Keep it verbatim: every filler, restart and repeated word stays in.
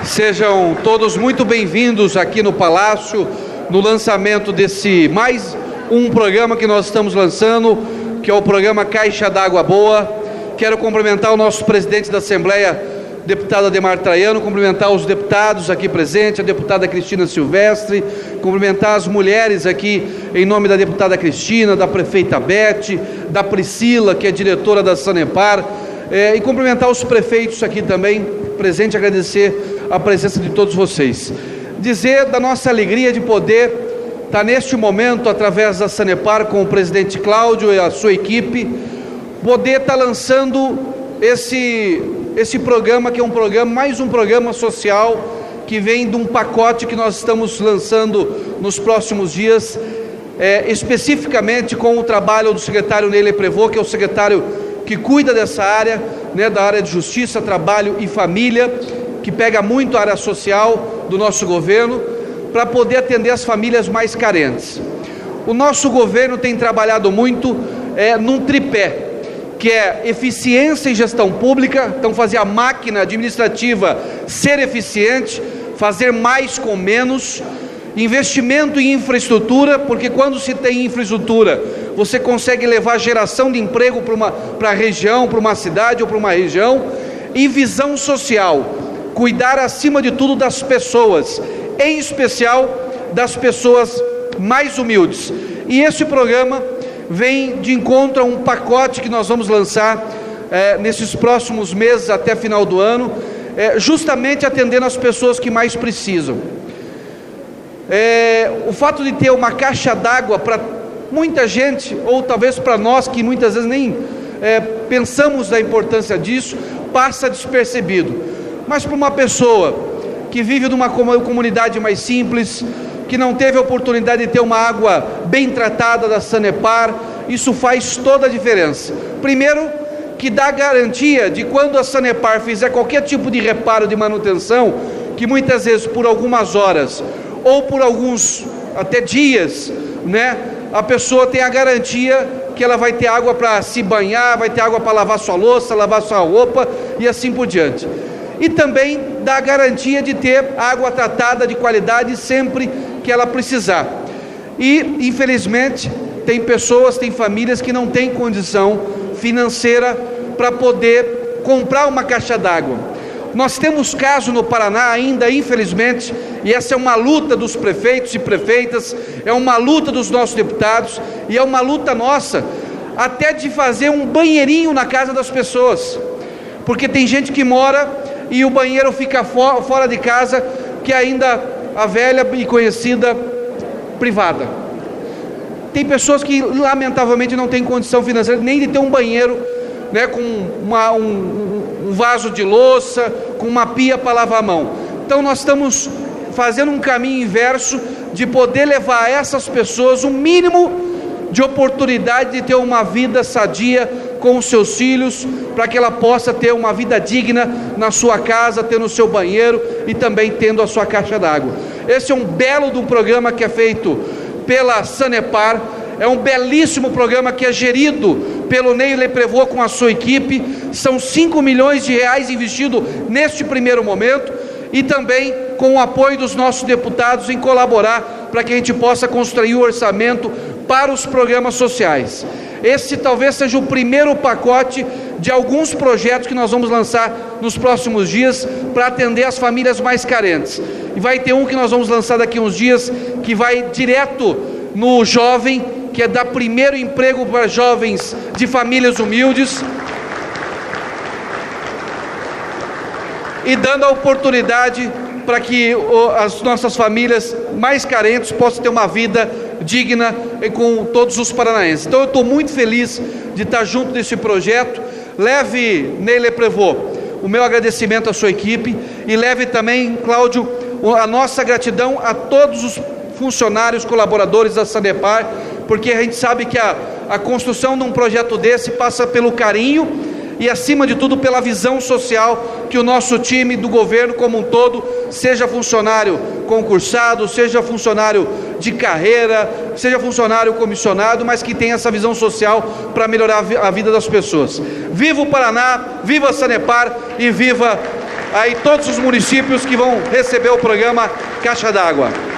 Sejam todos muito bem-vindos aqui no Palácio, no lançamento desse mais um programa que nós estamos lançando, que é o programa Caixa d'Água Boa. Quero cumprimentar o nosso presidente da Assembleia, deputado Ademar Traiano, cumprimentar os deputados aqui presentes, a deputada Cristina Silvestre, cumprimentar as mulheres aqui em nome da deputada Cristina, da prefeita Bete, da Priscila, que é diretora da Sanepar, é, e cumprimentar os prefeitos aqui também presentes, agradecer a presença de todos vocês. Dizer da nossa alegria de poder estar neste momento, através da Sanepar, com o presidente Cláudio e a sua equipe, poder estar lançando esse, esse programa, que é um programa, mais um programa social, que vem de um pacote que nós estamos lançando nos próximos dias, é, especificamente com o trabalho do secretário Ney Leprevaux, que é o secretário que cuida dessa área, né, da área de justiça, trabalho e família, que pega muito a área social do nosso governo, para poder atender as famílias mais carentes. O nosso governo tem trabalhado muito é, num tripé, que é eficiência e gestão pública, então fazer a máquina administrativa ser eficiente, fazer mais com menos, investimento em infraestrutura, porque quando se tem infraestrutura, você consegue levar geração de emprego para uma para a região, para uma cidade ou para uma região, e visão social, cuidar acima de tudo das pessoas, em especial das pessoas mais humildes. E esse programa vem de encontro a um pacote que nós vamos lançar é, nesses próximos meses até final do ano, é, justamente atendendo as pessoas que mais precisam. É, o fato de ter uma caixa d'água para muita gente, ou talvez para nós que muitas vezes nem é, pensamos na importância disso, passa despercebido. Mas para uma pessoa que vive numa comunidade mais simples, que não teve a oportunidade de ter uma água bem tratada da Sanepar, isso faz toda a diferença. Primeiro, que dá garantia de quando a Sanepar fizer qualquer tipo de reparo de manutenção, que muitas vezes por algumas horas ou por alguns até dias, né, a pessoa tem a garantia que ela vai ter água para se banhar, vai ter água para lavar sua louça, lavar sua roupa e assim por diante. E também dá a garantia de ter água tratada de qualidade sempre que ela precisar. E, infelizmente, tem pessoas, tem famílias que não têm condição financeira para poder comprar uma caixa d'água. Nós temos caso no Paraná ainda, infelizmente, e essa é uma luta dos prefeitos e prefeitas, é uma luta dos nossos deputados, e é uma luta nossa, até de fazer um banheirinho na casa das pessoas, porque tem gente que mora e o banheiro fica for, fora de casa, que é ainda a velha e conhecida privada. Tem pessoas que lamentavelmente não têm condição financeira nem de ter um banheiro, né, com uma, um, um vaso de louça, com uma pia para lavar a mão. Então nós estamos fazendo um caminho inverso de poder levar a essas pessoas um mínimo de oportunidade de ter uma vida sadia com os seus filhos, para que ela possa ter uma vida digna na sua casa, tendo o seu banheiro e também tendo a sua caixa d'água. Esse é um belo do programa que é feito pela Sanepar, é um belíssimo programa que é gerido pelo Ney Leprevaux com a sua equipe. São cinco milhões de reais investidos neste primeiro momento, e também com o apoio dos nossos deputados em colaborar para que a gente possa construir o orçamento para os programas sociais. Esse talvez seja o primeiro pacote de alguns projetos que nós vamos lançar nos próximos dias para atender as famílias mais carentes. E vai ter um que nós vamos lançar daqui a uns dias, que vai direto no jovem, que é dar primeiro emprego para jovens de famílias humildes, e dando a oportunidade para que as nossas famílias mais carentes possam ter uma vida digna com todos os paranaenses. Então eu estou muito feliz de estar junto desse projeto. Leve, Ney Leprevaux, o meu agradecimento à sua equipe, e leve também, Cláudio, a nossa gratidão a todos os funcionários, colaboradores da Sanepar, porque a gente sabe que a, a construção de um projeto desse passa pelo carinho e, acima de tudo, pela visão social que o nosso time do governo como um todo, seja funcionário concursado, seja funcionário de carreira, seja funcionário comissionado, mas que tenha essa visão social para melhorar a vida das pessoas. Viva o Paraná, viva a Sanepar e viva aí todos os municípios que vão receber o programa Caixa d'Água.